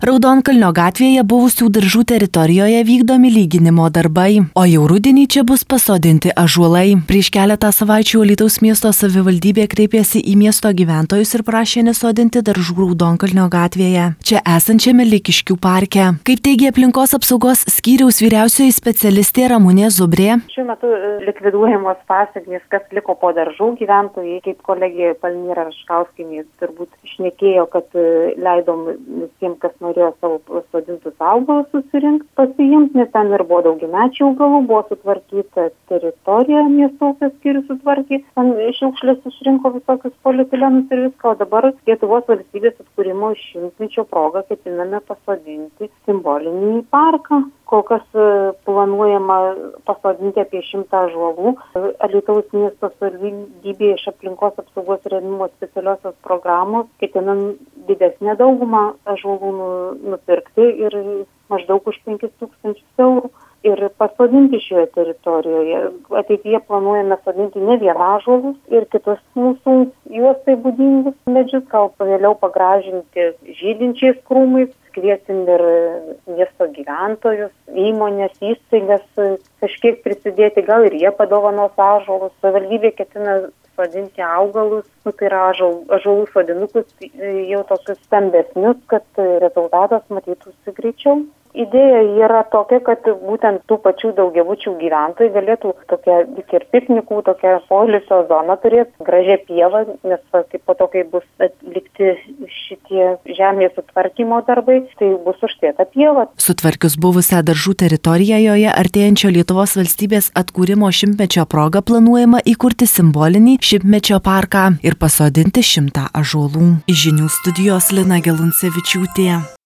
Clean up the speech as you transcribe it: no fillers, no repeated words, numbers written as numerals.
Raudonkalnio gatvėje buvusių daržų teritorijoje vykdomi lyginimo darbai, o jau rudenį čia bus pasodinti ąžuolai. Prieš keletą savaičių Alytaus miesto savivaldybė kreipėsi į miesto gyventojus ir prašė nesodinti daržų Raudonkalnio gatvėje, čia esančiame Likiškių parke. Kaip teigia aplinkos apsaugos skyriaus vyriausioji specialistė Ramunė Zubrė. Šiuo metu likviduojamos pasekmės, kas liko po daržų gyventojai, kaip kolegė Palmira Raškauskienė turbūt šnekėjo, kad leidom visiems, kas norėjo savo pasodintus augalus susirinkti, pasiimti, nes ten ir buvo daugiamečių augalų, buvo sutvarkyta teritorija, miesto ūkio skyrius sutvarkė, ten šiukšlės išrinko visokius polietilenus ir viską, o dabar Lietuvos valstybės atkūrimo 100-mečio proga ketiname pasodinti simbolinį parką. Kol kas planuojama pasodinti apie 100 ąžuolų. Alytaus miesto savivaldybė iš aplinkos apsaugos rėmimo specialiosios programos ketinam didesnę daugumą ąžuolų nupirkti ir maždaug už 5 000 eurų ir pasodinti šioje teritorijoje. Ateityje planuojame sodinti ne vien ąžuolus ir kitus mūsų juostai būdingus medžius, gal vėliau pagražinti žydinčiais krūmais. Kviesim ir miesto gyventojus, įmonės, įstaigas kažkiek prisidėti, gal ir jie padovanos ąžuolus. Savivaldybė ketina sodinti augalus, tai yra ąžuolų sodinukus, jau tokius stambesnius, kad rezultatas matytųsi greičiau. Idėja yra tokia, kad būtent tų pačių daugiabučių gyventojai galėtų tokia ir piknikų, tokia poilsio zona turėti, gražią pievą, nes po to, kai bus atlikti šitie žemės sutvarkymo darbai, tai bus užtėta pieva. Sutvarkius buvusią daržų teritoriją joje artėjančio Lietuvos valstybės atkūrimo 100-mečio proga planuojama įkurti simbolinį 100-mečio parką ir pasodinti 100 ąžuolų. Iš žinių studijos Lina Geluncevičiūtė.